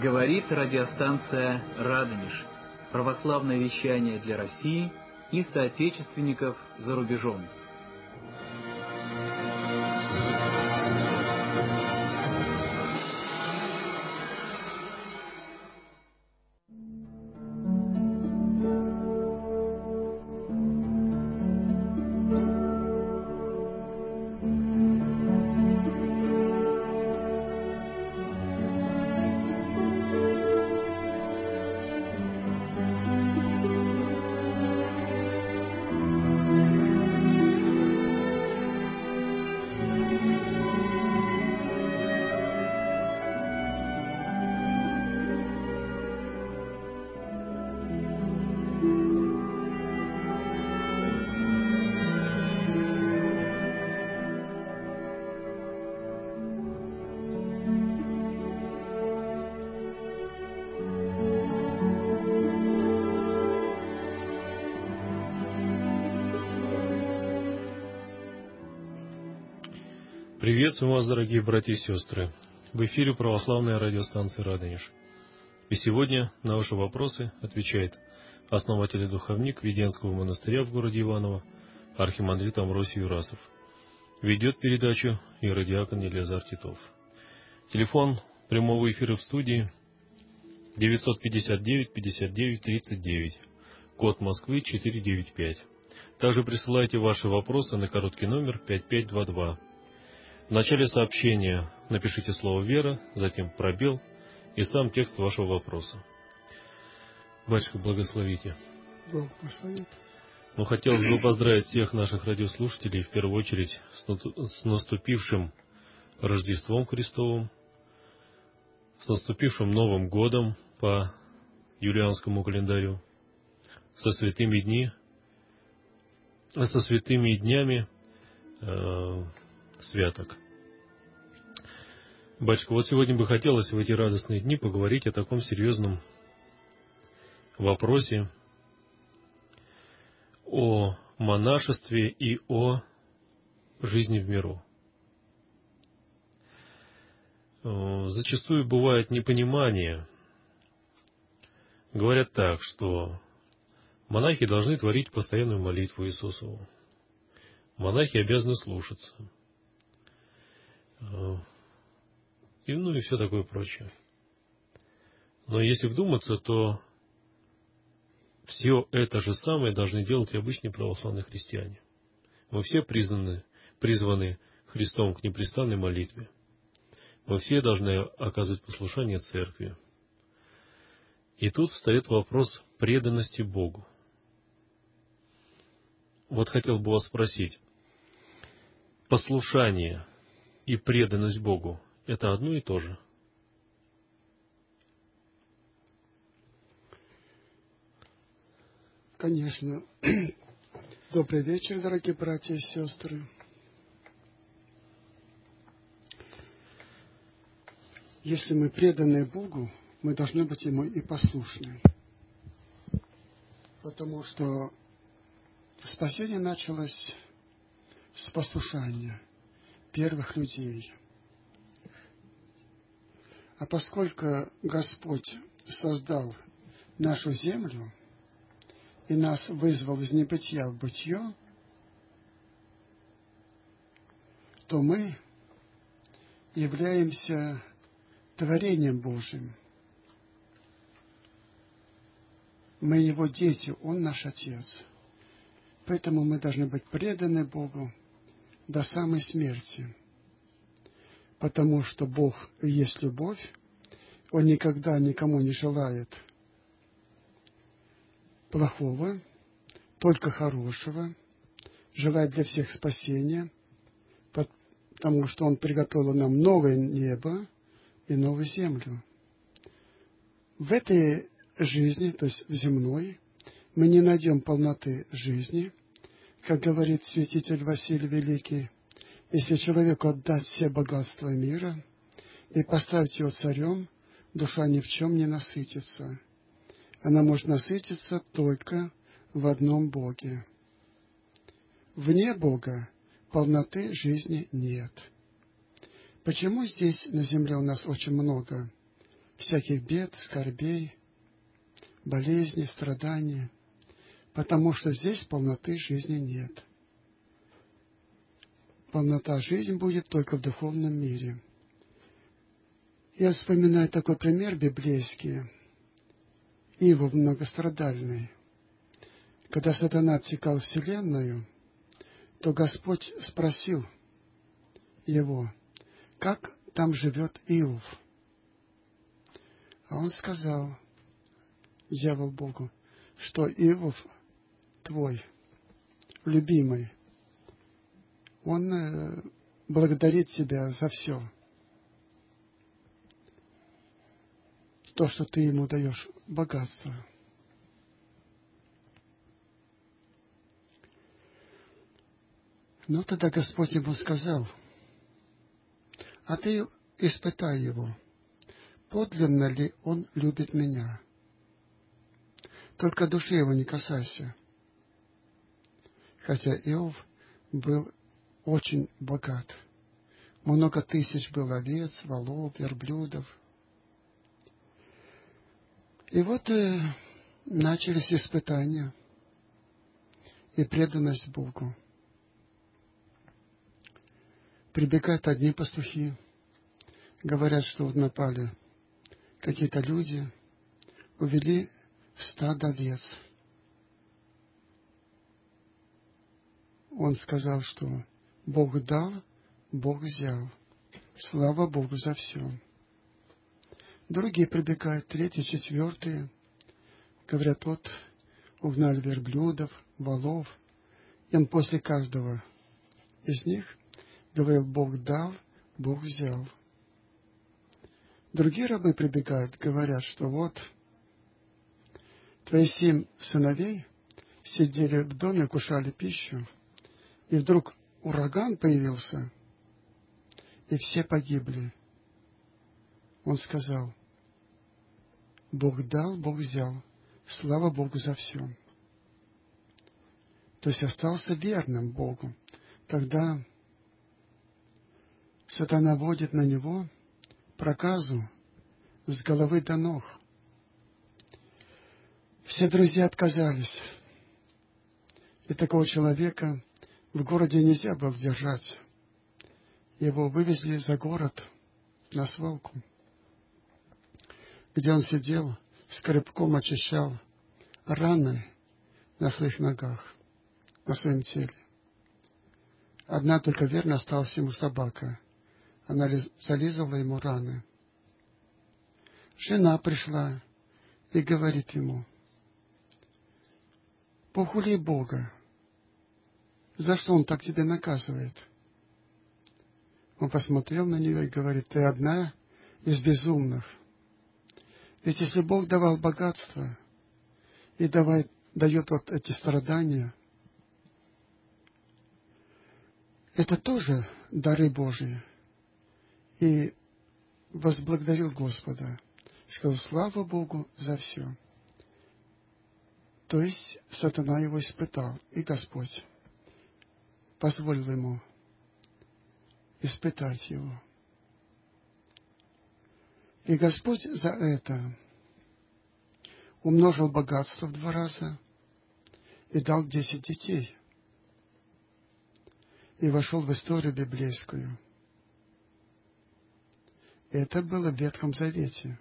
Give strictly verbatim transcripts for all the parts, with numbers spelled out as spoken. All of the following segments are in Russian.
Говорит радиостанция «Радонеж». Православное вещание для России и соотечественников за рубежом. Приветствую вас, дорогие братья и сестры! В эфире православная радиостанция «Радонеж». И сегодня на ваши вопросы отвечает основатель и духовник Веденского монастыря в городе Иваново, архимандрит Амвросий Юрасов. Ведет передачу иеродиакон Елизар Титов. Телефон прямого эфира в студии девятьсот пятьдесят девять пятьдесят девять тридцать девять, код Москвы четыреста девяносто пять. Также присылайте ваши вопросы на короткий номер пять пять два два. В начале сообщения напишите слово «Вера», затем пробел и сам текст вашего вопроса. Батюшка, благословите. Бог благословит. Ну, хотелось бы поздравить всех наших радиослушателей, в первую очередь, с наступившим Рождеством Христовым, с наступившим Новым годом по юлианскому календарю, со святыми дни, со святыми днями э, святок. Батюшка, вот сегодня бы хотелось в эти радостные дни поговорить о таком серьезном вопросе, о монашестве и о жизни в миру. Зачастую бывает непонимание. Говорят так, что монахи должны творить постоянную молитву Иисусову. Монахи обязаны слушаться. И, ну и все такое прочее. Но если вдуматься, то все это же самое должны делать и обычные православные христиане. Мы все признаны, призваны Христом к непрестанной молитве. Мы все должны оказывать послушание Церкви. И тут встает вопрос преданности Богу. Вот хотел бы вас спросить, послушание и преданность Богу — это одно и то же? Конечно. Добрый вечер, дорогие братья и сестры. Если мы преданы Богу, мы должны быть Ему и послушны. Потому что спасение началось с послушания первых людей. А поскольку Господь создал нашу землю и нас вызвал из небытия в бытие, то мы являемся творением Божьим. Мы Его дети, Он наш Отец. Поэтому мы должны быть преданы Богу до самой смерти. Потому что Бог и есть любовь, Он никогда никому не желает плохого, только хорошего, желает для всех спасения, потому что Он приготовил нам новое небо и новую землю. В этой жизни, то есть в земной, мы не найдем полноты жизни, как говорит святитель Василий Великий. Если человеку отдать все богатства мира и поставить его царем, душа ни в чем не насытится. Она может насытиться только в одном Боге. Вне Бога полноты жизни нет. Почему здесь на земле у нас очень много всяких бед, скорбей, болезней, страданий, потому что здесь полноты жизни нет. Полнота жизни будет только в духовном мире. Я вспоминаю такой пример библейский. Иов многострадальный. Когда сатана обтекал вселенную, то Господь спросил его, как там живет Иов. А он сказал, дьявол Богу, что Иов твой, любимый, он э, благодарит тебя за все. То, что ты ему даешь, богатство. Но тогда Господь ему сказал, а ты испытай его, подлинно ли он любит меня. Только души его не касайся. Хотя Иов был очень богат. Много тысяч было овец, волов, верблюдов. И вот э, начались испытания и преданность Богу. Прибегают одни пастухи, говорят, что вот напали какие-то люди, увели в стадо овец. Он сказал, что Бог дал, Бог взял. Слава Богу за все. Другие прибегают, третьи, четвертые, говорят, вот угнали верблюдов, волов. И он после каждого из них говорил, Бог дал, Бог взял. Другие рабы прибегают, говорят, что вот твои семь сыновей сидели в доме, кушали пищу, и вдруг ураган появился, и все погибли. Он сказал, Бог дал, Бог взял. Слава Богу за все. То есть остался верным Богу. Тогда сатана водит на него проказу с головы до ног. Все друзья отказались. И такого человека в городе нельзя было держать. Его вывезли за город на свалку, где он сидел, скребком очищал раны на своих ногах, на своем теле. Одна только верно осталась ему собака. Она зализывала ему раны. Жена пришла и говорит ему, похули Бога, за что Он так тебя наказывает? Он посмотрел на нее и говорит, ты одна из безумных. Ведь если Бог давал богатство и давай, дает вот эти страдания, это тоже дары Божьи. И возблагодарил Господа. Сказал, слава Богу за все. То есть сатана его испытал, и Господь позволил ему испытать его. И Господь за это умножил богатство в два раза и дал десять детей. И вошел в историю библейскую. Это было в Ветхом Завете.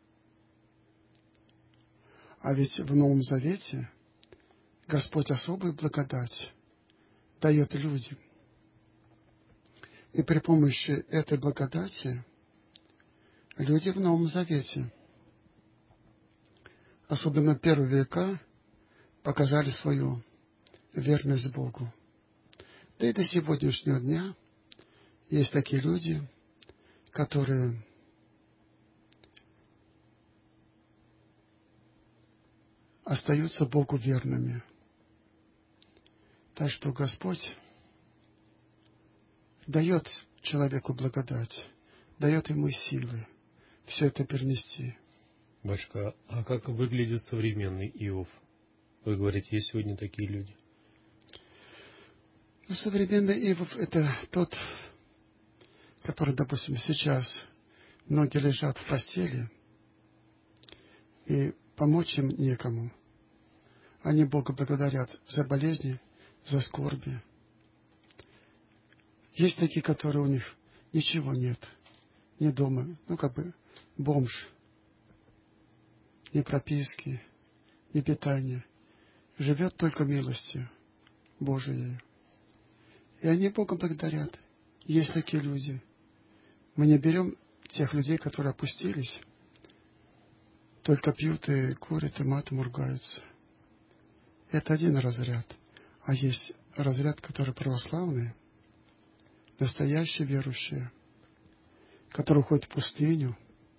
А ведь в Новом Завете Господь особую благодать дает людям. И при помощи этой благодати люди в Новом Завете, особенно в первые века, показали свою верность Богу. Да и до сегодняшнего дня есть такие люди, которые остаются Богу верными. Так что Господь дает человеку благодать, дает ему силы все это перенести. Батюшка, а как выглядит современный Иов? Вы говорите, есть сегодня такие люди? Ну, современный Иов — это тот, который, допустим, сейчас многие лежат в постели, и помочь им некому. Они Бога благодарят за болезни, за скорби. Есть такие, которые у них ничего нет, ни дома, ну как бы бомж, ни прописки, ни питания. Живет только милостью Божией. И они Бога благодарят. Есть такие люди. Мы не берем тех людей, которые опустились, только пьют и курят, и матом ругаются. Это один разряд. А есть разряд, который православный, настоящие верующие, которые уходят в пустыню,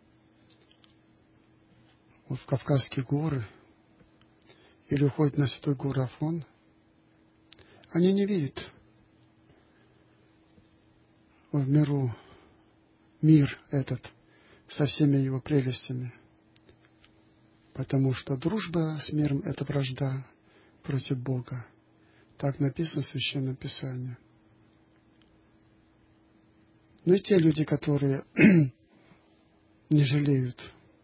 вот в Кавказские горы, или уходят на Святой гору Афон. Они не видят в миру мир этот со всеми его прелестями. Потому что дружба с миром — это вражда против Бога. Так написано в Священном Писании. Но и те люди, которые не жалеют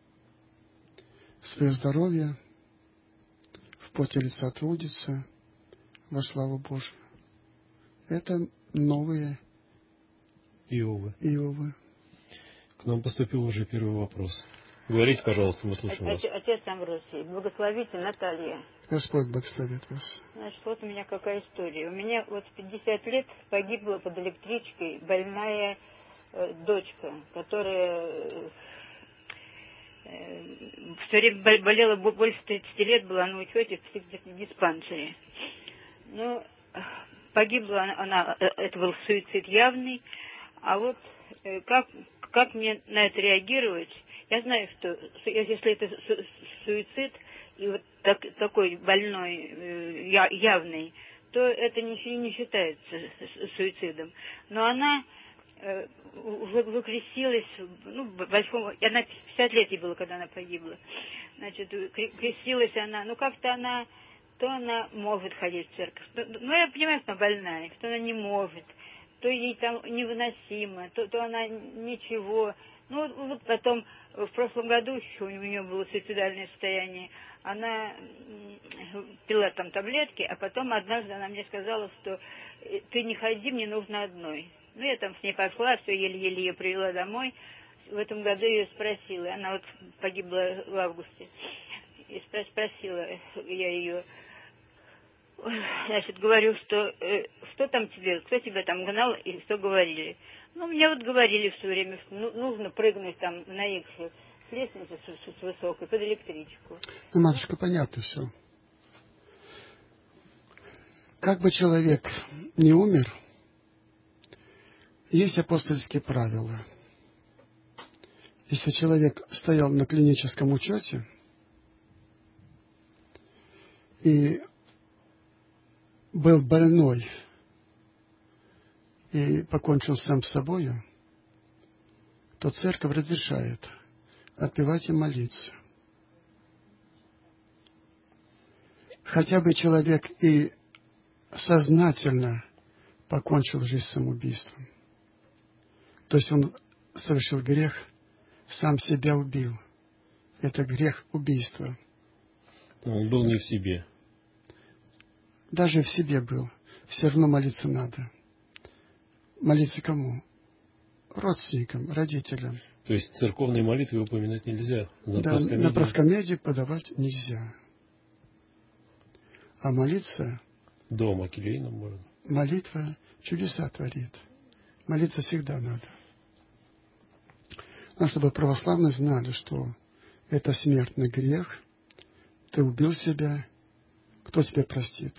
свое здоровье, в поте лица трудятся во славу Божию. Это новые Иовы. Иовы. К нам поступил уже первый вопрос. Говорите, пожалуйста, мы слушаем вас. Отец Амвросий, благословите Наталья. Господь благословит вас. Значит, вот у меня какая история. У меня вот в пятьдесят лет погибла под электричкой больная э, дочка, которая э, все время болела, больше тридцати лет, была на учете в психдиспансере. Ну, погибла она, она, это был суицид явный. А вот э, как, как мне на это реагировать? Я знаю, что если это суицид, и вот так, такой больной, э, явный, то это не, не считается суицидом. Но она э, выкрестилась, ну, большому, она пятьдесят лет ей было, когда она погибла. Значит, крестилась она, ну, как-то она, то она может ходить в церковь. Ну, я понимаю, что она больная, что она не может, то ей там невыносимо, то, то она ничего. Ну, вот потом, в прошлом году еще у нее было суицидальное состояние, она пила там таблетки, а потом однажды она мне сказала, что ты не ходи, мне нужно одной. Ну, я там с ней пошла, все еле-еле ее привела домой. В этом году ее спросила, она вот погибла в августе, и спросила я ее, значит, говорю, что э, что там тебе, кто тебя там гнал и что говорили. Ну, мне вот говорили все время, что ну, нужно прыгнуть там на их с лестницы с, с высокой под электричку. Ну, матушка, понятно все. Как бы человек не умер, есть апостольские правила. Если человек стоял на клиническом учете и был больной и покончил сам с собою, то церковь разрешает отпевать и молиться. Хотя бы человек и сознательно покончил жизнь самоубийством. То есть он совершил грех, сам себя убил. Это грех убийства. Он был не в себе. Даже в себе был. Все равно молиться надо. Молиться кому? Родственникам, родителям. То есть церковные молитвы упоминать нельзя? На да, проскомедии... на проскомедию подавать нельзя. А молиться... Дома, келейном можно. Молитва чудеса творит. Молиться всегда надо. Но чтобы православные знали, что это смертный грех, ты убил себя, кто тебя простит?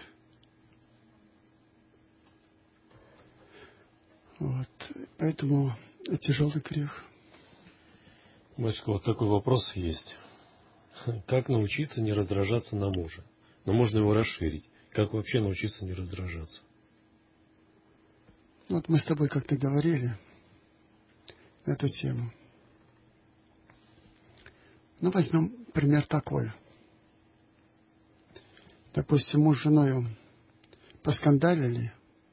Вот. Поэтому тяжелый грех. Батюшка, вот такой вопрос есть. Как научиться не раздражаться на мужа? Но можно его расширить. Как вообще научиться не раздражаться? Вот мы с тобой как-то говорили на эту тему. Ну, возьмем пример такой. Допустим, муж с женой поскандалили,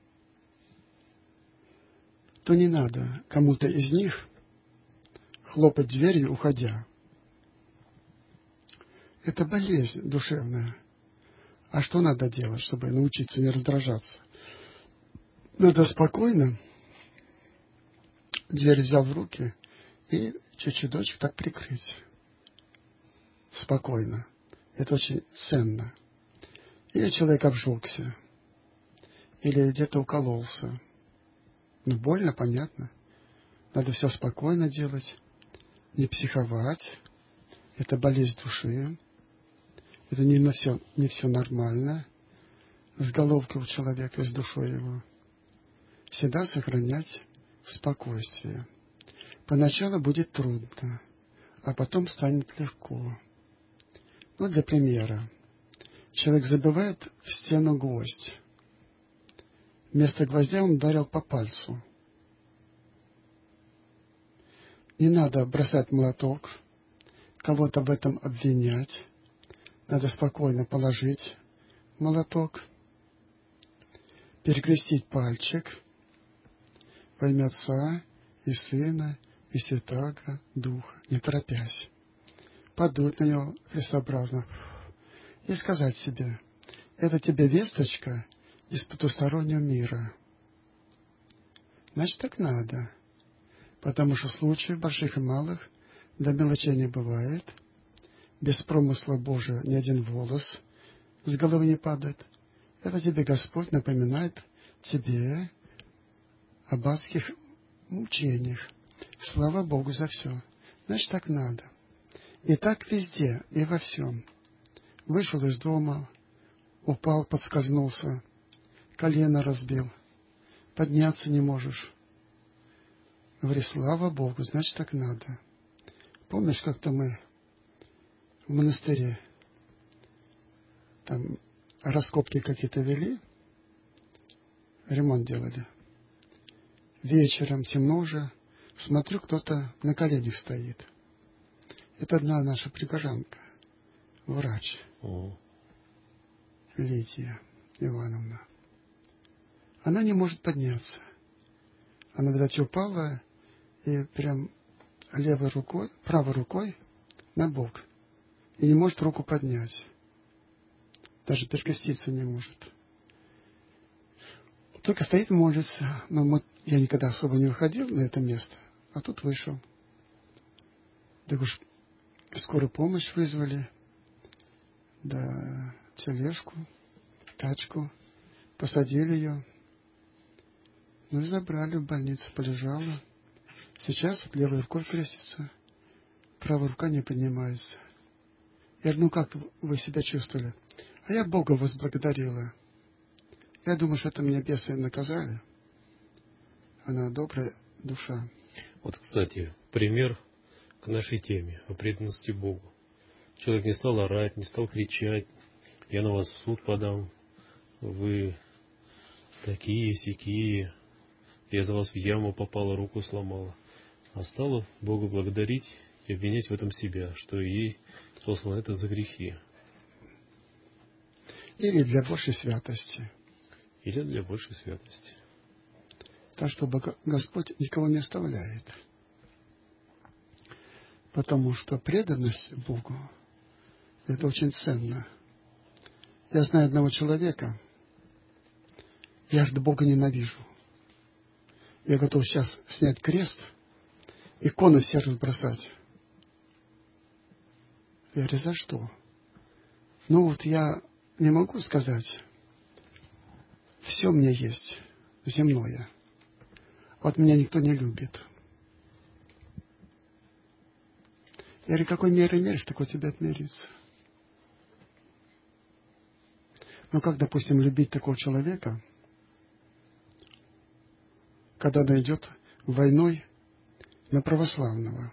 то не надо кому-то из них хлопать дверью, уходя. Это болезнь душевная. А что надо делать, чтобы научиться не раздражаться? Надо спокойно дверь взял в руки и чуть-чуточек так прикрыть. Спокойно. Это очень ценно. Или человек обжегся, или где-то укололся. Ну, больно, понятно. Надо все спокойно делать, не психовать. Это болезнь души. Это не, на все, не все нормально. С головки у человека, с душой его. Всегда сохранять спокойствие. Поначалу будет трудно, а потом станет легко. Ну, для примера. Человек забивает в стену гвоздь. Вместо гвоздя он ударил по пальцу. Не надо бросать молоток, кого-то в этом обвинять. Надо спокойно положить молоток, перекрестить пальчик во имя Отца и Сына и Святаго Духа, не торопясь. Подуть на него христообразно и сказать себе: это тебе весточка из потустороннего мира. Значит, так надо. Потому что случаев больших и малых до мелочей не бывает. Без промысла Божия ни один волос с головы не падает. Это тебе Господь напоминает тебе об адских мучениях. Слава Богу за все. Значит, так надо. И так везде, и во всем. Вышел из дома, упал, подскользнулся, колено разбил, подняться не можешь. Говори: слава Богу, значит, так надо. Помнишь, как-то мы в монастыре там раскопки какие-то вели, ремонт делали. Вечером, темно уже, смотрю, кто-то на коленях стоит. Это одна наша прихожанка, врач, О. Лидия Ивановна. Она не может подняться. Она, видать, упала и прям левой рукой, правой рукой на бок. И не может руку поднять. Даже перекреститься не может. Только стоит, молится. Но мы, я никогда особо не выходил на это место, а тут вышел. Так уж скорую помощь вызвали, да тележку, тачку, посадили ее. Ну и забрали в больницу, полежала. Сейчас вот левой рукой крестится, правая рука не поднимается. Я говорю: ну как вы себя чувствовали? А я Бога возблагодарила. Я думаю, что это меня бесы наказали. Она добрая душа. Вот, кстати, пример к нашей теме о преданности Богу. Человек не стал орать, не стал кричать: я на вас в суд подам, вы такие, сякие, я за вас в яму попала, руку сломала. А стала Бога благодарить и обвинять в этом себя, что ей послано это за грехи. Или для большей святости. Или для большей святости. Так что Господь никого не оставляет. Потому что преданность Богу — это очень ценно. Я знаю одного человека, я же Бога ненавижу. Я готов сейчас снять крест, иконы все разбросать. Я говорю: за что? Ну вот я не могу сказать, все у меня есть земное. Вот меня никто не любит. Я говорю: какой мерой меришь, так у тебя отмерится. Ну как, допустим, любить такого человека, когда она идет войной на православного?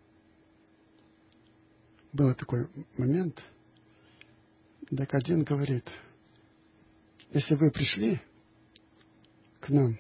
Был такой момент, так один говорит: если вы пришли к нам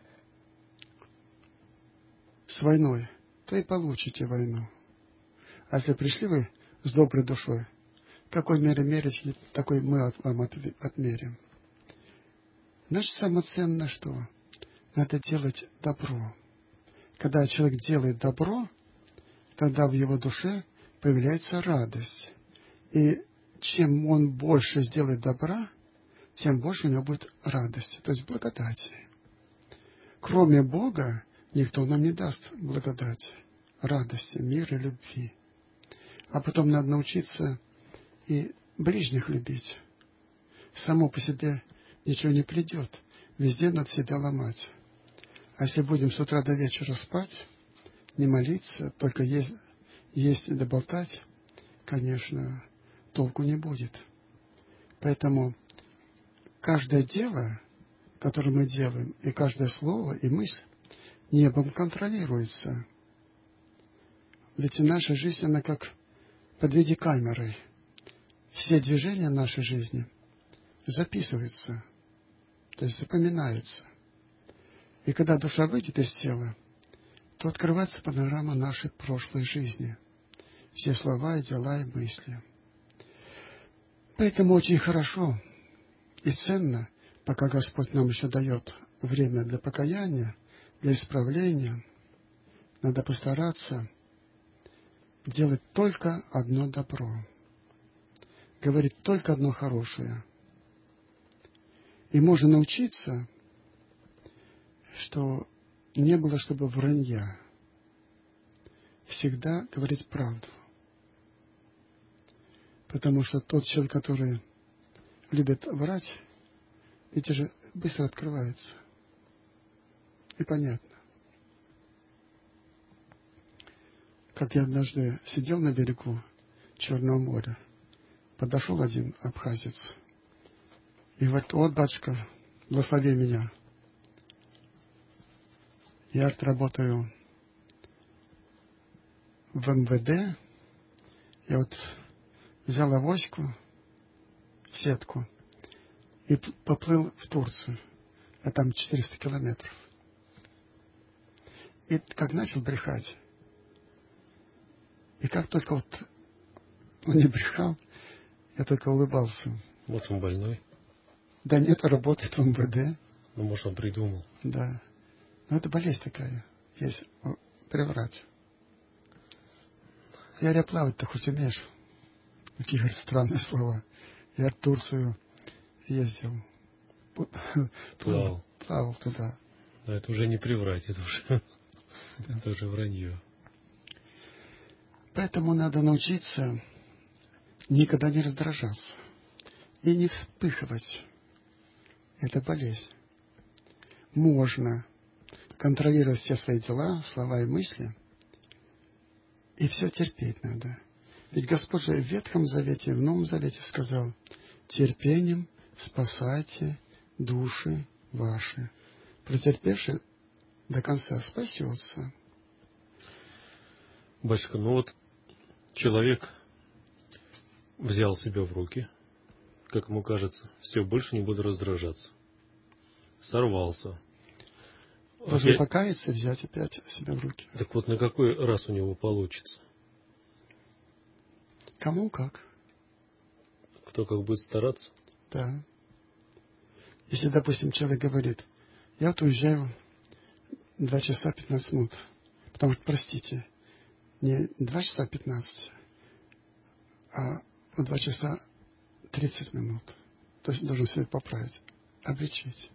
с войной, то и получите войну. А если пришли вы с доброй душой, какой мерой мерить, такой мы вам отмерим. Значит, самое ценное что? Надо делать добро. Когда человек делает добро, тогда в его душе появляется радость. И чем он больше сделает добра, тем больше у него будет радости, то есть благодати. Кроме Бога, никто нам не даст благодати, радости, мира и любви. А потом надо научиться и ближних любить. Само по себе ничего не придет. Везде надо себя ломать. А если будем с утра до вечера спать, не молиться, только есть, есть да болтать, конечно, толку не будет. Поэтому каждое дело, которое мы делаем, и каждое слово, и мысль, небом контролируется. Ведь наша жизнь, она как под видеокамерой. Все движения нашей жизни записываются, то есть запоминаются. И когда душа выйдет из тела, то открывается панорама нашей прошлой жизни. Все слова, и дела, и мысли. Поэтому очень хорошо и ценно, пока Господь нам еще дает время для покаяния, для исправления, надо постараться делать только одно добро, говорить только одно хорошее. И можно научиться, что не было, чтобы вранья, всегда говорить правду. Потому что тот человек, который любит врать, ведь же быстро открывается. И понятно. Как я однажды сидел на берегу Черного моря, подошел один абхазец и говорит: вот, батюшка, благослови меня. Я работаю в эм вэ дэ, я вот взял авоську, сетку, и поплыл в Турцию, а там четыреста километров. И как начал брехать, и как только вот он не брехал, я только улыбался. Вот он больной. Да нет, работает в эм вэ дэ. Ну, может, он придумал. Да. Но это болезнь такая, есть приврать. Я говорю: плавать-то хоть умеешь? Какие, говорит, странные слова. Я в Турцию ездил. Плавал. Плавал туда. Но это уже не приврать, это уже, да. Это уже вранье. Поэтому надо научиться никогда не раздражаться и не вспыхивать. Это болезнь. Можно контролировать все свои дела, слова и мысли, и все терпеть надо. Ведь Господь же в Ветхом Завете, в Новом Завете сказал: терпением спасайте души ваши. Претерпевший до конца спасется. Батюшка, ну вот человек взял себя в руки, как ему кажется, все, больше не буду раздражаться. Сорвался. Должен Опять... покаяться, взять опять себя в руки. Так вот, на какой раз у него получится? Кому как. Кто как будет стараться? Да. Если, допустим, человек говорит: я вот уезжаю два часа пятнадцать минут. Потому что, простите, не два часа пятнадцать, а два часа тридцать минут. То есть должен себя поправить, облегчить.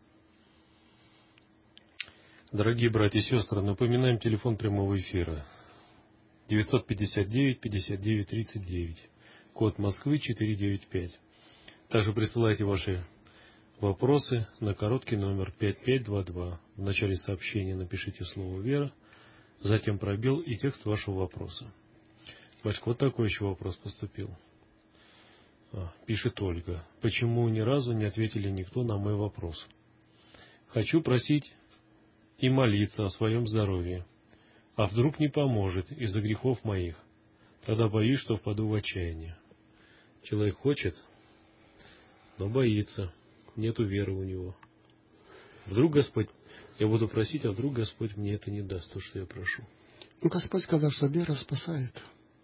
Дорогие братья и сестры, напоминаем телефон прямого эфира. девятьсот пятьдесят девять пятьдесят девять тридцать девять. Код Москвы четыреста девяносто пять. Также присылайте ваши вопросы на короткий номер пять пять два два. В начале сообщения напишите слово «Вера», затем пробел и текст вашего вопроса. Батюшка, вот такой еще вопрос поступил. А, пишет Ольга. Почему ни разу не ответили никто на мой вопрос? Хочу просить и молиться о своем здоровье. А вдруг не поможет из-за грехов моих? Тогда боюсь, что впаду в отчаяние. Человек хочет, но боится. Нету веры у него. Вдруг Господь, я буду просить, а вдруг Господь мне это не даст, то, что я прошу. Ну, Господь сказал, что вера спасает.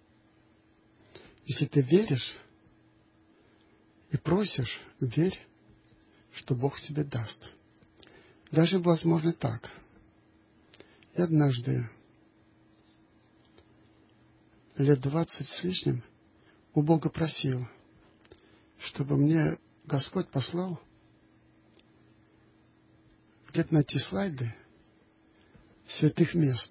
Если ты веришь и просишь, верь, что Бог тебе даст. Даже, возможно, так. Я однажды, лет двадцать с лишним, у Бога просил, чтобы мне Господь послал где-то найти слайды святых мест.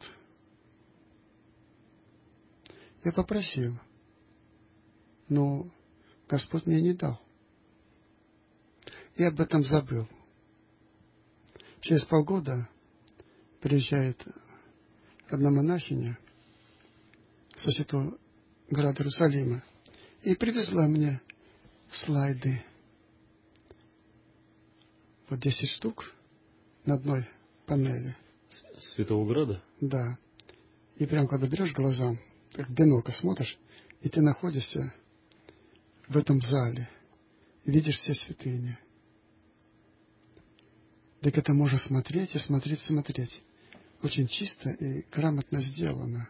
Я попросил, но Господь мне не дал. Я об этом забыл. Через полгода приезжает одна монахиня со святого града Иерусалима и привезла мне слайды. Вот десять штук на одной панели. Святого Града? Да. И прям когда берешь глазам, так в бинокль смотришь, и ты находишься в этом зале, и видишь все святыни. Так это можно смотреть и смотреть, смотреть. Очень чисто и грамотно сделано.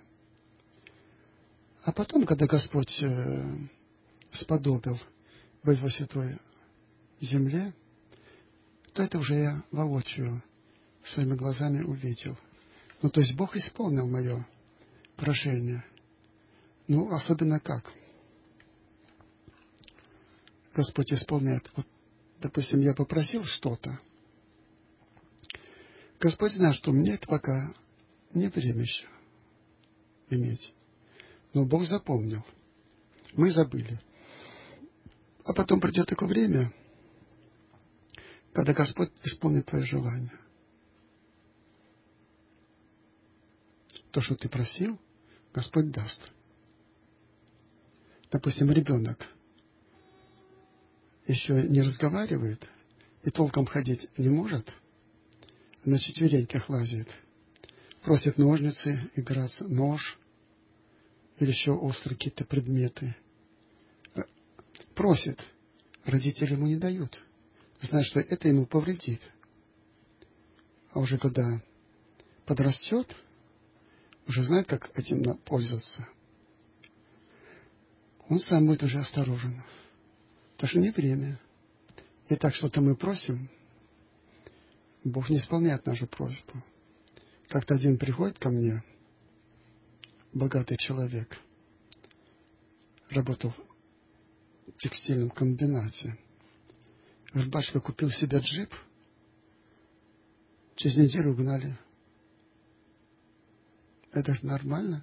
А потом, когда Господь э, сподобил быть во святой земле, то это уже я воочию своими глазами увидел. Ну, то есть Бог исполнил мое прошение. Ну, особенно как? Господь исполняет. Вот, допустим, я попросил что-то. Господь знает, что мне это пока не время еще иметь. Но Бог запомнил. Мы забыли. А потом придет такое время, когда Господь исполнит твое желание. То, что ты просил, Господь даст. Допустим, ребенок еще не разговаривает и толком ходить не может, на четвереньках лазит, просит ножницы, играться, нож или еще острые какие-то предметы. Просит, родители ему не дают, знают, что это ему повредит. А уже когда подрастет, уже знает, как этим пользоваться. Он сам будет уже осторожен. Так что не время. И так что-то мы просим, Бог не исполняет нашу просьбу. Как-то один приходит ко мне, богатый человек, работал в текстильном комбинате. Говорит: батюшка, купил себе джип, через неделю угнали. Это же нормально?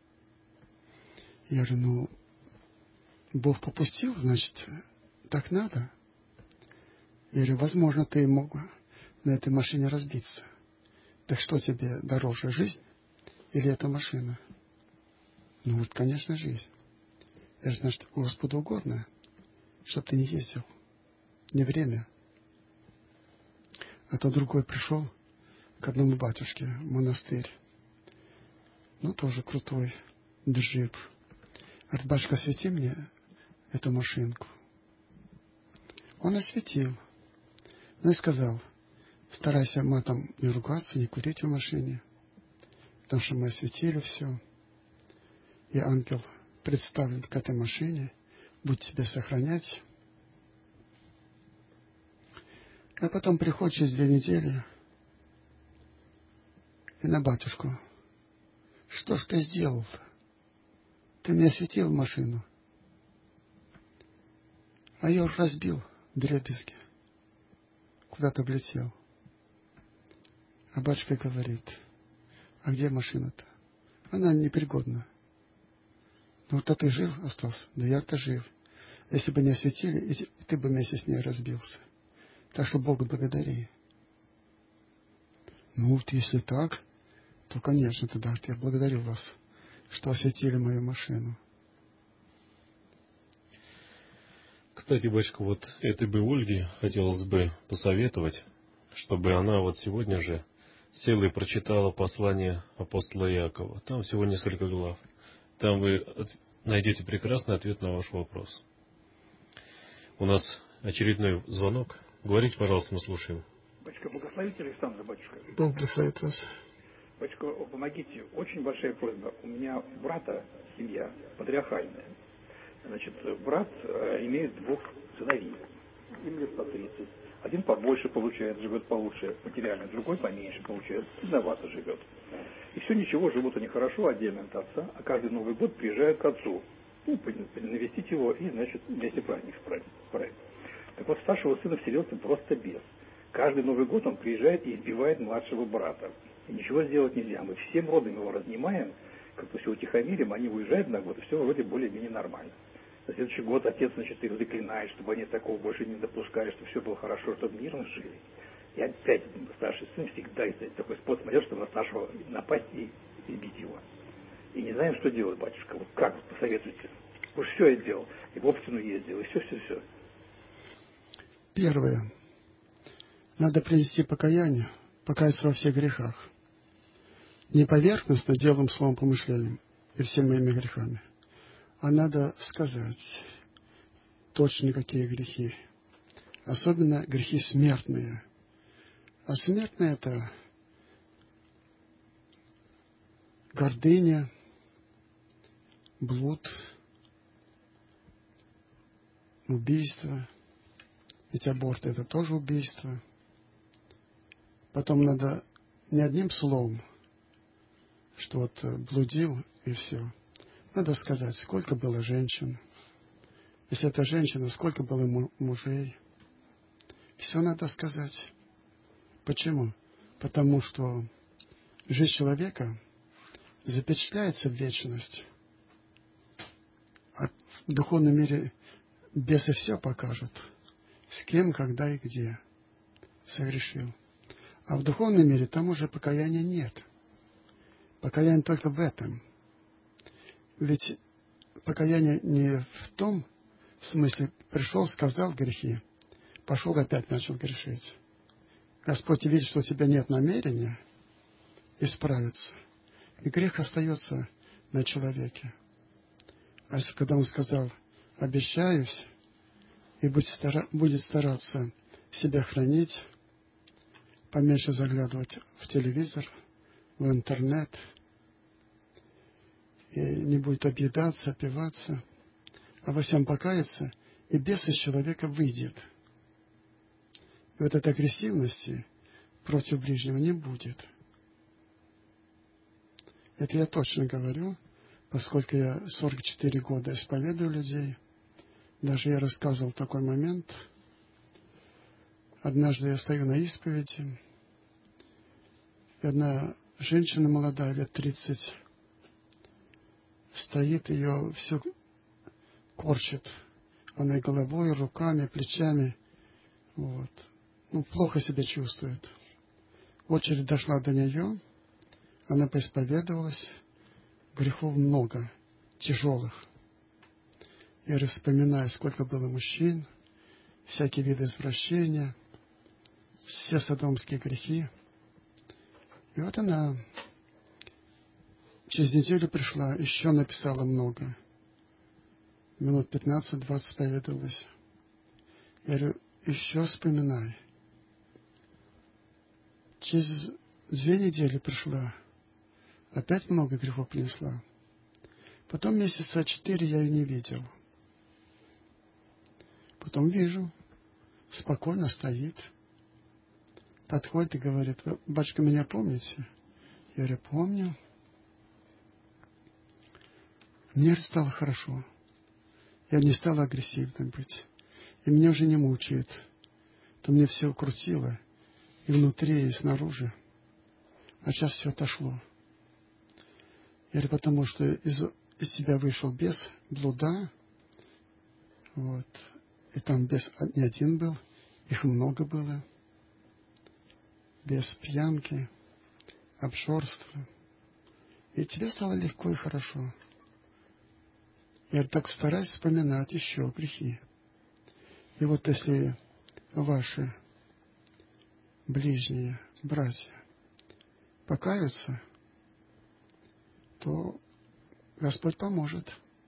Я говорю: ну, Бог попустил, значит, так надо. Я говорю: возможно, ты мог на этой машине разбиться. Так что тебе дороже, жизнь или эта машина? Ну, вот, конечно, жизнь. Это же, значит, Господу угодно, чтобы ты не ездил. Не время. А то другой пришел к одному батюшке в монастырь. Ну, тоже крутой джип. Говорит: батюшка, освети мне эту машинку. Он осветил. Ну и сказал: старайся матом не ругаться, не курить в машине, потому что мы осветили все. И ангел представлен к этой машине, будет тебя сохранять. А потом приходит через две недели и на батюшку: что ж ты сделал-то? Ты мне осветил машину, а я уж разбил вдребезги, куда-то влетел. А батюшка говорит: а где машина-то? Она непригодна. Ну вот, а ты жив остался? Да я-то жив. Если бы не осветили, и ты бы вместе с ней разбился. Так что Богу благодари. Ну вот, если так, то, конечно, тогда я благодарю вас, что осветили мою машину. Кстати, батюшка, вот этой бы Ольге хотелось бы посоветовать, чтобы она вот сегодня же села и прочитала послание апостола Иакова. Там всего несколько глав. Там вы найдете прекрасный ответ на ваш вопрос. У нас очередной звонок. Говорите, пожалуйста, мы слушаем. Батюшка, благословите Александра, батюшка. Бог благословит вас. Батюшка, помогите. Очень большая просьба. У меня брата семья патриархальная. Значит, брат э, имеет двух сыновей. Им лет по тридцать. Один побольше получает, живет получше материально, другой поменьше получает, бедновато живет. И все ничего, живут они хорошо, отдельно от отца, а каждый Новый год приезжают к отцу ну, навестить его и, значит, вместе праздник справить. Так вот, старшего сына вселился просто бес. Каждый Новый год он приезжает и избивает младшего брата. И ничего сделать нельзя. Мы всем родом его разнимаем, как-то все утихомирим, они уезжают на год, и все вроде более-менее нормально. На следующий год отец, значит, их заклинает, чтобы они такого больше не допускали, чтобы все было хорошо, чтобы мирно жили. И опять старший сын всегда есть такой способ, найдет, чтобы на старшего напасть и избить его. И не знаем, что делать, батюшка. Вот как, посоветуйте. Уж все я делал. И в Оптину ездил, и все-все-все. Первое. Надо принести покаяние, покаяться во всех грехах. Не поверхностно, делом, словом, помышлением и всеми моими грехами, а надо сказать точно какие грехи. Особенно грехи смертные. А смертные — это гордыня, блуд, убийство. Ведь аборт — это тоже убийство. Потом надо не одним словом, что вот блудил и все. Надо сказать, сколько было женщин. Если это женщина, сколько было мужей. Все надо сказать. Почему? Потому что жизнь человека запечатляется в вечность. А в духовном мире бесы все покажут. С кем, когда и где согрешил. А в духовном мире там уже покаяния нет. Покаяние только в этом. Ведь покаяние не в том смысле, пришел, сказал грехи, пошел опять начал грешить. Господь видит, что у тебя нет намерения исправиться, и грех остается на человеке. А если когда он сказал, обещаюсь, и будет стараться себя хранить, поменьше заглядывать в телевизор, в интернет, и не будет объедаться, опиваться, а во всем покаяться, и бес из человека выйдет. И вот этой агрессивности против ближнего не будет. Это я точно говорю, поскольку я сорок четыре года исповедую людей. Даже я рассказывал такой момент. Однажды я стою на исповеди, и одна женщина молодая, лет тридцать, стоит, ее все корчит. Она и головой, и руками, плечами. Вот. Ну, плохо себя чувствует. Очередь дошла до нее, она поисповедовалась. Грехов много, тяжелых. Я вспоминаю, сколько было мужчин, всякие виды извращения, все содомские грехи. И вот она через неделю пришла, еще написала много. Минут пятнадцать-двадцать исповедовалась. Я говорю, еще вспоминай. Через две недели пришла, опять много грехов принесла. Потом месяца четыре я ее не видел. Потом вижу, спокойно стоит. Подходит и говорит, батюшка, меня помните? Я говорю, помню. Мне стало хорошо. Я не стала агрессивным быть. И меня уже не мучает. То мне все укрутило. И внутри, и снаружи. А сейчас все отошло. Я говорю, потому что из, из себя вышел бес блуда. Вот. И там бес не один был. Их много было. Без пьянки, обжорства. И тебе стало легко и хорошо. Я так стараюсь вспоминать еще грехи. И вот если ваши ближние, братья покаются, то Господь поможет.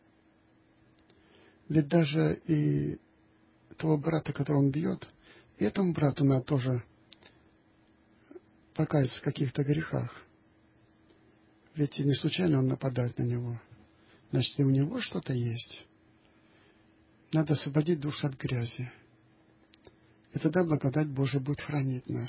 Ведь даже и того брата, которого он бьет, и этому брату надо тоже покаяться в каких-то грехах. Ведь и не случайно он нападает на него. Значит, и у него что-то есть. Надо освободить душу от грязи. И тогда благодать Божия будет хранить нас.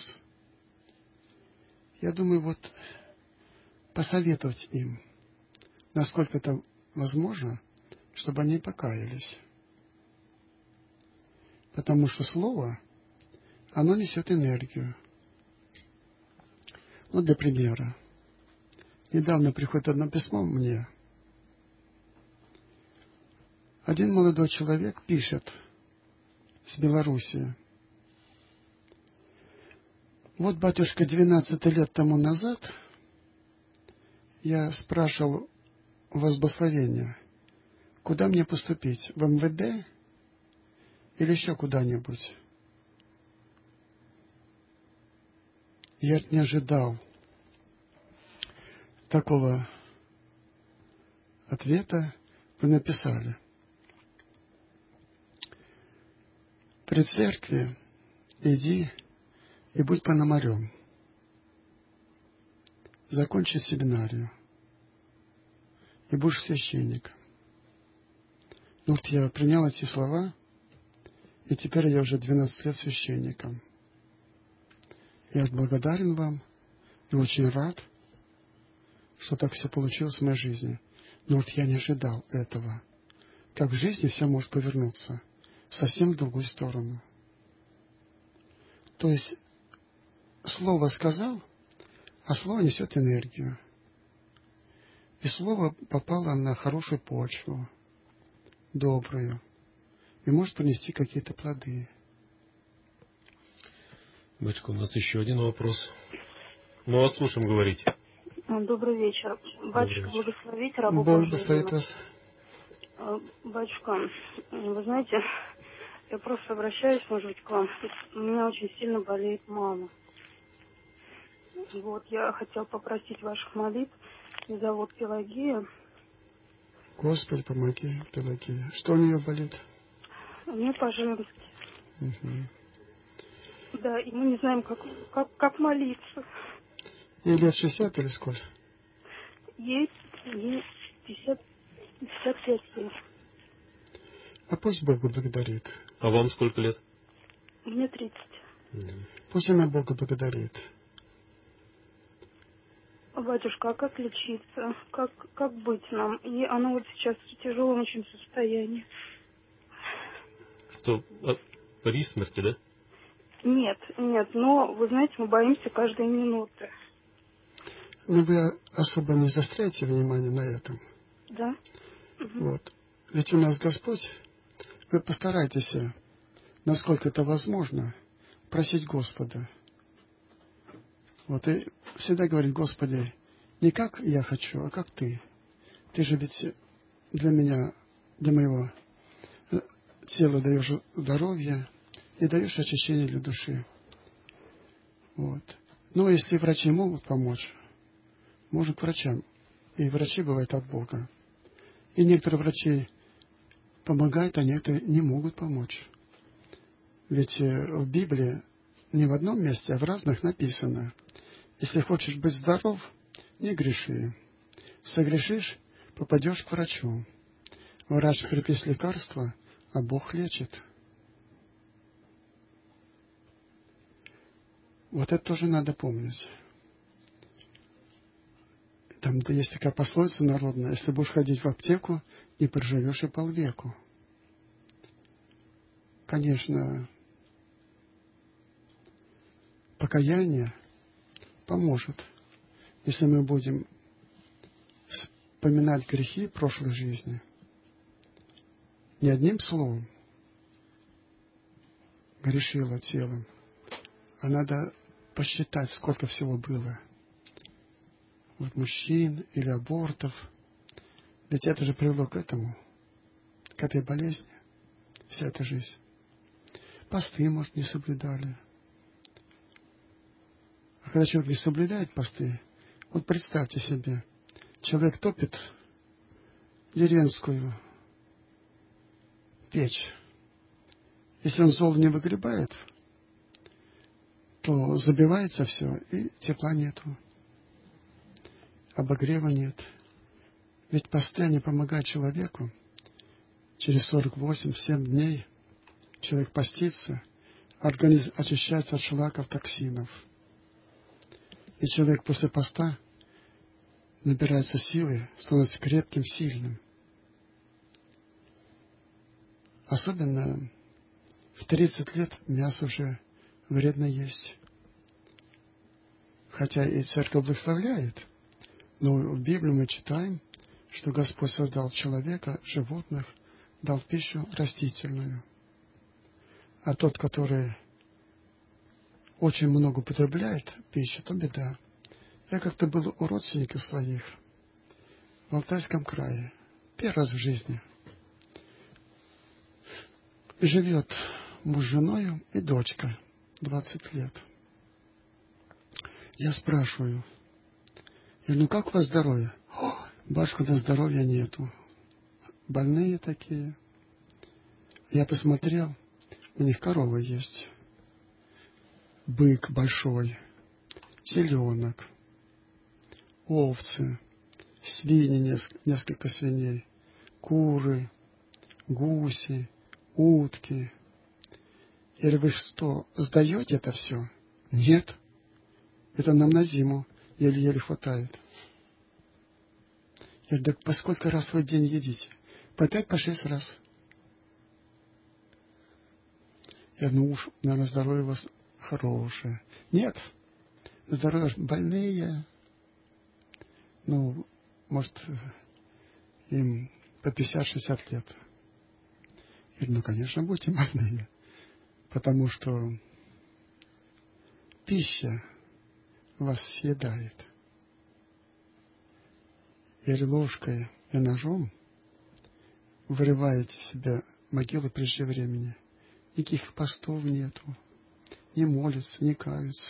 Я думаю, вот посоветовать им, насколько это возможно, чтобы они покаялись. Потому что слово, оно несет энергию. Ну, для примера. Недавно приходит одно письмо мне. Один молодой человек пишет с Белоруссии. Вот, батюшка, двенадцать лет тому назад я спрашивал у вас благословения, куда мне поступить, в эм вэ дэ или еще куда-нибудь. Я не ожидал такого ответа. Вы написали. При церкви иди и будь пономарем. Закончи семинарию. И будешь священником. Ну вот я принял эти слова, и теперь я уже двенадцать лет священником. Я благодарен вам и очень рад, что так все получилось в моей жизни. Но вот я не ожидал этого. Как в жизни все может повернуться совсем в другую сторону. То есть слово сказал, а слово несет энергию. И слово попало на хорошую почву, добрую, и может принести какие-то плоды. Батюшка, у нас еще один вопрос. Мы вас слушаем, говорить. Добрый вечер. Батюшка, благословите рабу Бог Божию. благословит вас. Батюшка, вы знаете, я просто обращаюсь, может быть, к вам. У меня очень сильно болеет мама. Вот, я хотела попросить ваших молитв. Меня зовут Пелагея. Господи, помоги, Пелагея. Что у нее болит? У нее по-женски. Угу. Да, и мы не знаем, как, как, как молиться. Ей лет шестьдесят или сколько? Ей, ей пятьдесят, пятьдесят пять лет. А пусть Бога благодарит. А вам сколько лет? Мне тридцать. Угу. Пусть она Бога благодарит. Батюшка, а как лечиться? Как, как быть нам? И она вот сейчас в тяжелом очень состоянии. Что, при смерти, да? Нет, нет, но, вы знаете, мы боимся каждой минуты. Но вы особо не заостряйте внимание на этом. Да? Вот. Ведь у нас Господь, вы постарайтесь, насколько это возможно, просить Господа. Вот, и всегда говорить: Господи, не как я хочу, а как Ты. Ты же ведь для меня, для моего тела даешь здоровье и даешь очищение для души. Вот. Но если врачи могут помочь, может к врачам. И врачи бывают от Бога. И некоторые врачи помогают, а некоторые не могут помочь. Ведь в Библии не в одном месте, а в разных написано: если хочешь быть здоров, не греши. Согрешишь, попадешь к врачу. Врач пропишет лекарства, а Бог лечит. Вот это тоже надо помнить. Там есть такая пословица народная: если будешь ходить в аптеку, не проживешь и полвеку. Конечно, покаяние поможет, если мы будем вспоминать грехи прошлой жизни. Не одним словом грешила телом, а надо посчитать, сколько всего было. Вот мужчин или абортов. Ведь это же привело к этому, к этой болезни, вся эта жизнь. Посты, может, не соблюдали. А когда человек не соблюдает посты, вот представьте себе, человек топит деревенскую печь. Если он зол не выгребает, то забивается все, и тепла нету. Обогрева нет. Ведь посты, они помогают человеку. Через сорок восемь семь дней человек постится, организм очищается от шлаков, токсинов. И человек после поста набирается силы, становится крепким, сильным. Особенно в тридцать лет мясо уже вредно есть. Хотя и церковь благословляет, но в Библии мы читаем, что Господь создал человека, животных, дал пищу растительную. А тот, который очень много употребляет пищу, то беда. Я как-то был у родственников своих в Алтайском крае. Первый раз в жизни. Живет муж с женой и дочка, двадцать лет. Я спрашиваю, я говорю, ну как у вас здоровье? О, батюшка, да здоровья нету. Больные такие. Я посмотрел, у них корова есть, бык большой, теленок, овцы, свиньи, несколько свиней, куры, гуси, утки. Я говорю, вы что, сдаете это все? Нет. Это нам на зиму еле-еле хватает. Я говорю, да по сколько раз вы в день едите? По пять, по шесть раз. Я говорю, ну уж, наверное, здоровье у вас хорошее. Нет, здоровье больные. Ну, может, им по пятьдесят-шестьдесят лет. Я говорю, ну, конечно, будете больные. Потому что пища вас съедает. Или ложкой и ножом вырываете себе могилу прежде времени. Никаких постов нету. Не молятся, не каются.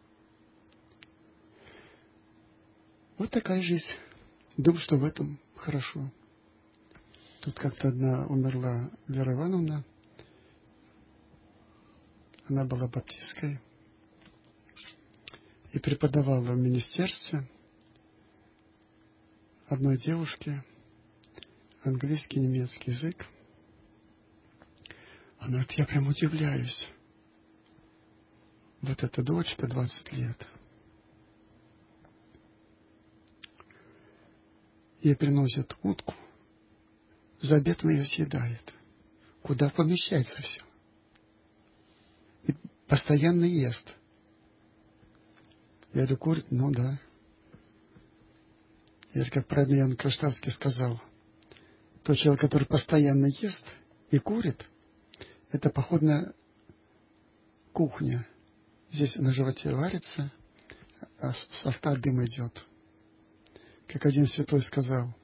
Вот такая жизнь. Думаю, что в этом хорошо. Тут как-то одна умерла Вера Ивановна. Она была баптисткой и преподавала в министерстве одной девушке английский, немецкий язык. Она говорит, я прям удивляюсь. Вот эта дочка, двадцать лет. Ей приносят утку, за обед она ее съедает. Куда помещается все? И постоянно ест. Я говорю, курит? Ну да. Я говорю, как правильно Иоанн Кронштадтский сказал, тот человек, который постоянно ест и курит, это походная кухня. Здесь на животе варится, а со рта дым идет. Как один святой сказал,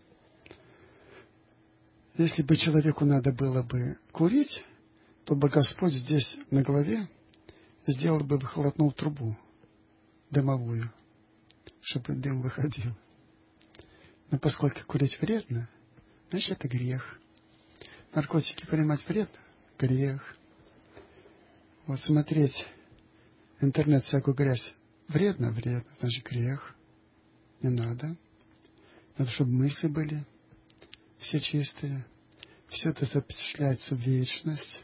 если бы человеку надо было бы курить, то бы Господь здесь на голове сделал бы, выхлопнул трубу дымовую, чтобы дым выходил. Но поскольку курить вредно, значит это грех. Наркотики принимать вредно? Грех. Вот смотреть интернет, всякую грязь вредно? Вредно. Значит грех. Не надо. Надо, чтобы мысли были все чистые. Все это запечатляется в вечность.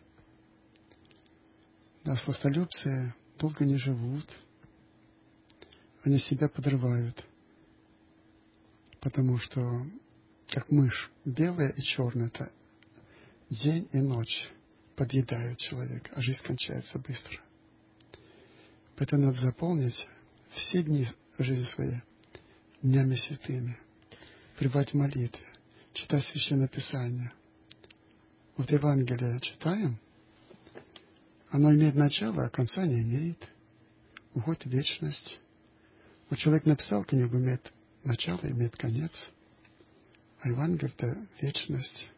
А сластолюбцы долго не живут. Они себя подрывают. Потому что, как мышь, белая и черная, это день и ночь подъедают человека, а жизнь кончается быстро. Поэтому надо заполнить все дни жизни своей днями святыми, пребывать в молитве, читать Священное Писание. Вот Евангелие читаем, оно имеет начало, а конца не имеет. Уходит в вечность. Вот человек написал книгу, имеет начало, имеет конец. А Евангелие — это вечность.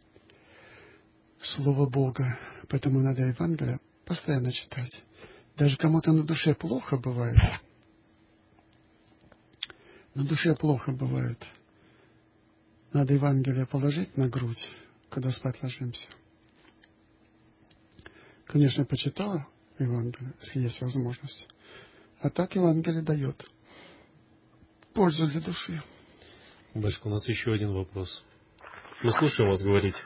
Слово Бога. Поэтому надо Евангелие постоянно читать. Даже кому-то на душе плохо бывает. На душе плохо бывает. Надо Евангелие положить на грудь, когда спать ложимся. Конечно, почитала Евангелие, если есть возможность. А так Евангелие дает пользу для души. Батюшка, у нас еще один вопрос. Мы слушаем вас говорить.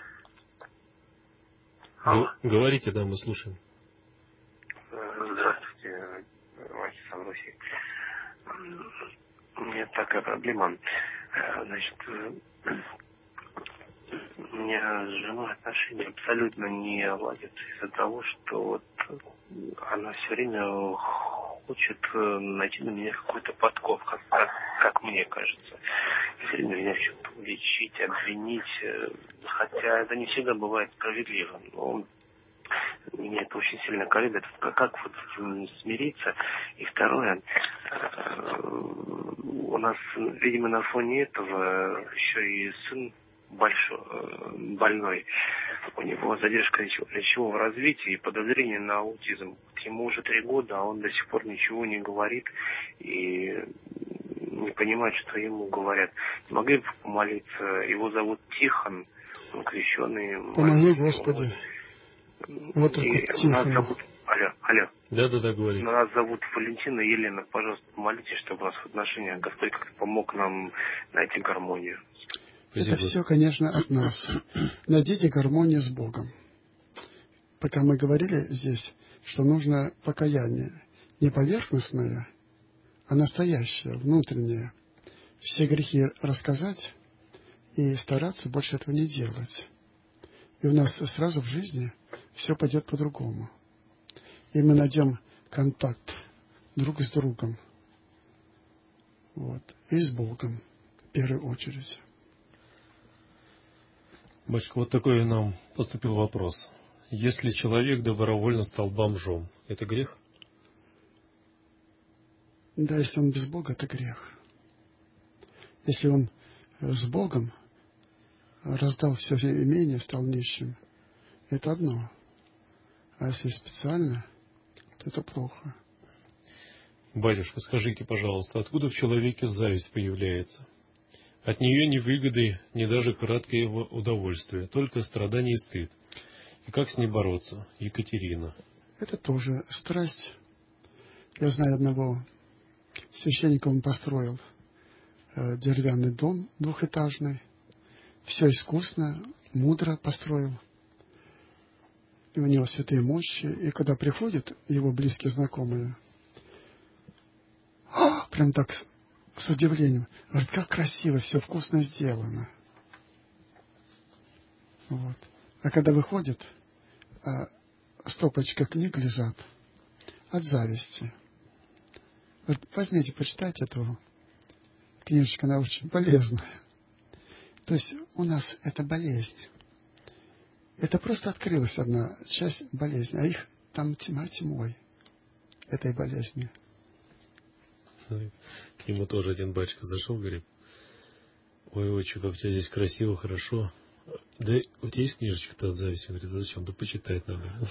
Г- говорите, да, мы слушаем. Здравствуйте, отец Амвросий. У меня такая проблема. Значит, У меня с женой отношения абсолютно не ладятся из-за того, что вот она все время хочет найти на меня какой-то подкоп, как, как, как мне кажется. Все время меня в чем-то уличить, обвинить, хотя это не всегда бывает справедливо. Но меня это очень сильно колеблет. Как, как вот с этим смириться? И второе, у нас, видимо, на фоне этого еще и сын большой, больной. У него задержка речевого развития и подозрение на аутизм. Ему уже три года, а он до сих пор ничего не говорит и не понимает, что ему говорят. Не могли бы помолиться? Его зовут Тихон, он крещеный. Помоги, Господи. Вот и так нас Тихон. зовут... Алло, алло. Да, да, да, говори. Нас зовут Валентина и Елена. Пожалуйста, помолитесь, чтобы у нас в отношениях Господь как-то помог нам найти гармонию. Спасибо. Это все, конечно, от нас. Найдите гармонию с Богом. Пока мы говорили здесь, что нужно покаяние. Не поверхностное, а настоящее, внутреннее. Все грехи рассказать и стараться больше этого не делать. И у нас сразу в жизни все пойдет по-другому. И мы найдем контакт друг с другом. Вот. И с Богом в первую очередь. Батюшка, вот такой нам поступил вопрос. Если человек добровольно стал бомжом, это грех? Да, если он без Бога, это грех. Если он с Богом раздал все имение, стал нищим, это одно. А если специально, то это плохо. Батюшка, скажите, пожалуйста, откуда в человеке зависть появляется? От нее ни выгоды, ни даже краткое удовольствие, только страдание и стыд. И как с ней бороться? Екатерина. Это тоже страсть. Я знаю одного священника, он построил э, деревянный дом двухэтажный. Все искусно, мудро построил. И у него святые мощи. И когда приходят его близкие знакомые, а, прям так с, с удивлением, говорят, как красиво, все вкусно сделано. Вот. А когда выходит, а, стопочка книг лежат от зависти. Говорит, возьмите, почитайте эту книжечку, она очень полезная. То есть у нас это болезнь. Это просто открылась одна часть болезни, а их там тьма тьмой, этой болезни. К нему тоже один батюшка зашел, говорит, ой, отче, как у тебя здесь красиво, хорошо. Да у тебя есть книжечка-то от зависти? Он говорит, да зачем? Да почитать надо.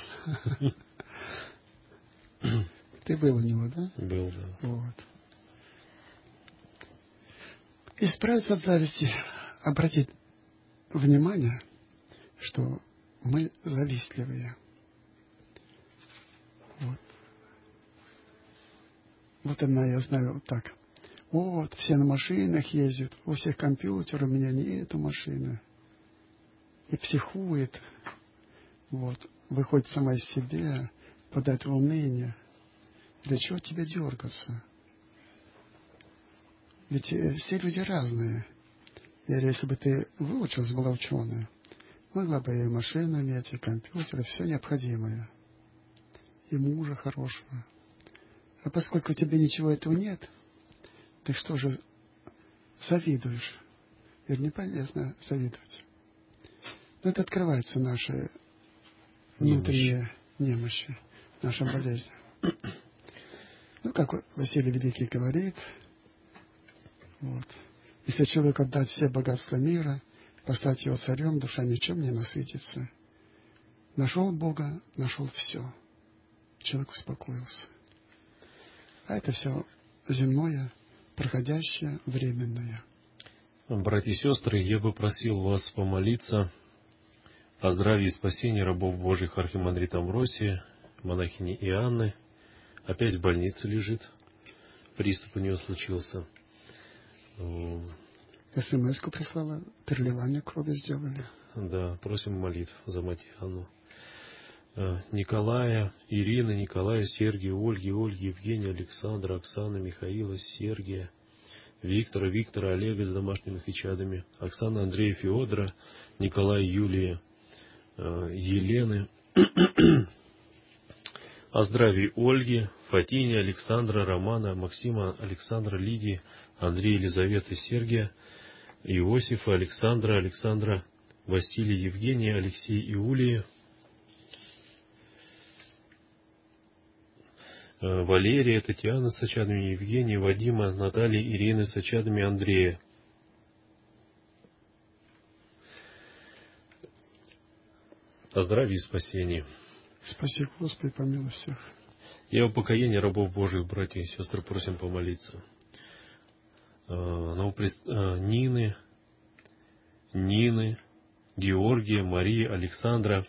Ты был у него, да? Был, да. Вот. Избавиться от зависти, обратить внимание, что мы завистливые. Вот. Вот она, я знаю, вот так. Вот, все на машинах ездят, у всех компьютер, у меня нету машины. И психует. Вот. Выходит сама из себя, подает волнение. Для чего тебе дергаться? Ведь все люди разные. Или если бы ты выучилась, была ученая, могла бы и машину иметь, и компьютер, и все необходимое. И мужа хорошего. А поскольку у тебя ничего этого нет, ты что же завидуешь? Или не полезно завидовать? Но это открывается наши внутренние немощи, наша болезнь. Ну, как Василий Великий говорит, вот, если человек отдать все богатства мира, поставить его царем, душа ничем не насытится. Нашел Бога, нашел все. Человек успокоился. А это все земное, проходящее, временное. Братья и сестры, я бы просил вас помолиться о здравии и спасении рабов Божьих архимандрита Амвросия, монахини Иоанны. Опять в больнице лежит. Приступ у нее случился. СМС-ку прислала, переливание крови сделали. Да, просим молитв за мать Иоанну. Николая, Ирины, Николая, Сергия, Ольги, Ольги, Евгения, Александра, Оксаны, Михаила, Сергия, Виктора, Виктора, Олега с домашними и чадами, Оксана, Андрея, Феодора, Николая, Юлии, Елены, о здравии Ольги, Фатине, Александра, Романа, Максима, Александра, Лидии, Андрея, Елизаветы, Сергия, Иосифа, Александра, Александра, Василия, Евгения, Алексея, Иулии, Валерия, Татьяна с очадами, Евгения, Вадима, Наталья, Ирины с очадами, Андрея. О здравии и спасении. Спаси, Господи, помилуй всех. И о покаянии рабов Божьих, братья и сестры, просим помолиться. Нины, Нины, Георгия, Мария, Александра,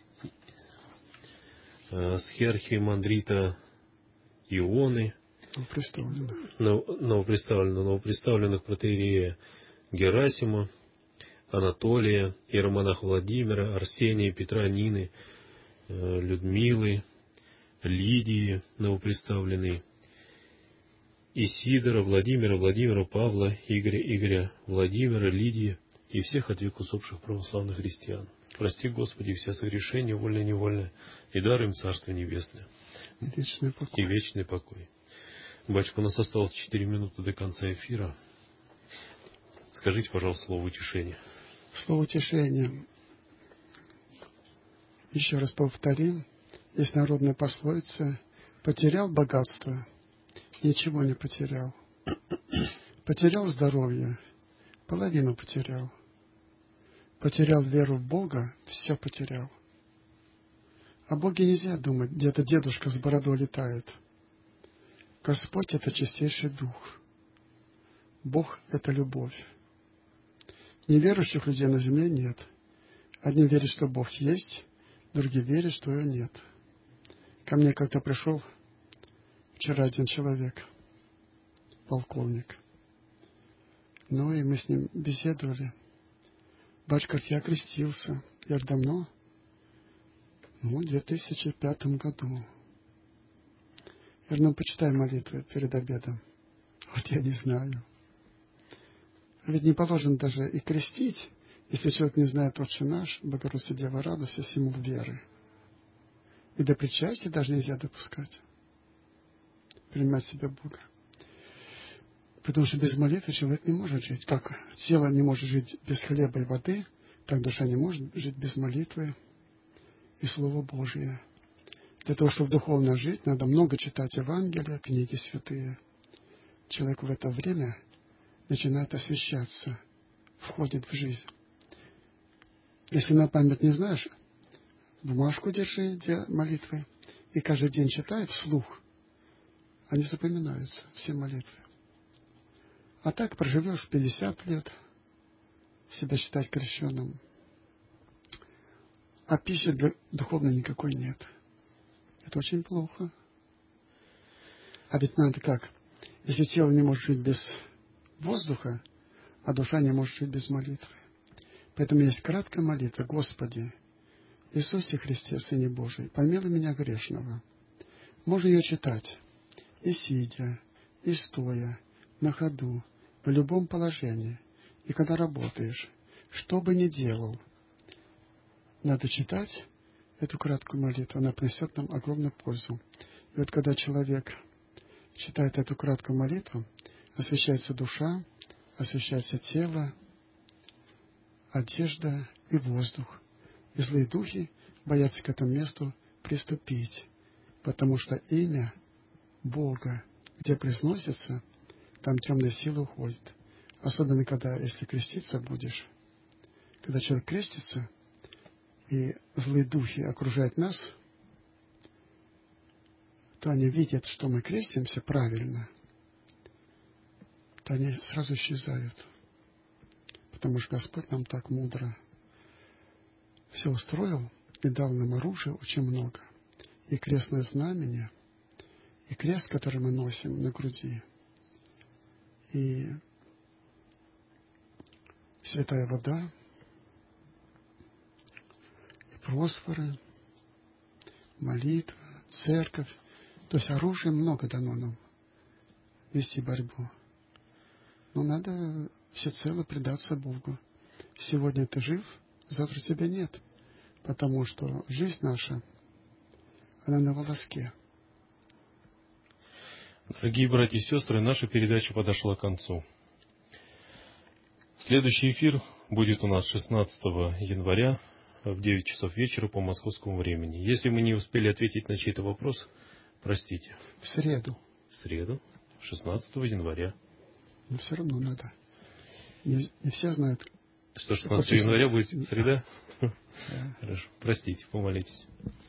Схерхи, Мандрита, Ионы, новоприставленных, новоприставленных, новоприставленных протоиерея Герасима, Анатолия, иеромонаха Владимира, Арсения, Петра, Нины, Людмилы, Лидии, новоприставленной, Исидора, Владимира, Владимира, Павла, Игоря, Игоря, Владимира, Лидии и всех от века усопших православных христиан. Прости, Господи, все согрешения, вольное и невольное, и дай им Царство Небесное. И вечный покой. И вечный покой. Батюшка, у нас осталось четыре минуты до конца эфира. Скажите, пожалуйста, слово утешения. Слово утешения. Еще раз повторим. Есть народная пословица: потерял богатство, ничего не потерял. Потерял здоровье, половину потерял. Потерял веру в Бога, все потерял. О Боге нельзя думать, где-то дедушка с бородой летает. Господь — это чистейший дух. Бог — это любовь. Неверующих людей на земле нет. Одни верят, что Бог есть, другие верят, что Его нет. Ко мне как-то пришел вчера один человек, полковник. Ну и мы с ним беседовали. Батюшка, я крестился. Я говорю, давно? Ну, в две тысячи пятом году. Я говорю, ну, почитай молитвы перед обедом. Вот я не знаю. Ведь не положено даже и крестить, если человек не знает Отче наш, Богородица Дева, радуйся всему веры. И до причастия даже нельзя допускать. Принимать себя Бога. Потому что без молитвы человек не может жить. Как тело не может жить без хлеба и воды, так душа не может жить без молитвы и Слова Божия. Для того, чтобы духовно жить, надо много читать Евангелия, книги святые. Человек в это время начинает освящаться, входит в жизнь. Если на память не знаешь, бумажку держи, где молитвы, и каждый день читай вслух, они запоминаются, все молитвы. А так проживешь пятьдесят лет, себя считать крещенным, а пищи духовной никакой нет. Это очень плохо. А ведь надо как? Если тело не может жить без воздуха, а душа не может жить без молитвы. Поэтому есть краткая молитва: Господи, Иисусе Христе, Сыне Божий, помилуй меня грешного. Можно ее читать и сидя, и стоя, на ходу, в любом положении. И когда работаешь, что бы ни делал, надо читать эту краткую молитву, она принесет нам огромную пользу. И вот когда человек читает эту краткую молитву, освящается душа, освящается тело, одежда и воздух. И злые духи боятся к этому месту приступить, потому что имя Бога, где произносится, там темные силы уходят. Особенно, когда, если креститься будешь, когда человек крестится, и злые духи окружают нас, то они видят, что мы крестимся правильно, то они сразу исчезают. Потому что Господь нам так мудро все устроил и дал нам оружие очень много. И крестное знамение, и крест, который мы носим на груди, и святая вода, и просфоры, молитва, церковь. То есть оружия много дано нам вести борьбу. Но надо всецело предаться Богу. Сегодня ты жив, завтра тебя нет. Потому что жизнь наша, она на волоске. Дорогие братья и сестры, наша передача подошла к концу. Следующий эфир будет у нас шестнадцатого января в девять часов вечера по московскому времени. Если мы не успели ответить на чей-то вопрос, простите. В среду. В среду, шестнадцатого января. Но все равно надо. Не, не все знают. Что, шестнадцатого января будет среда? Хорошо, простите, помолитесь.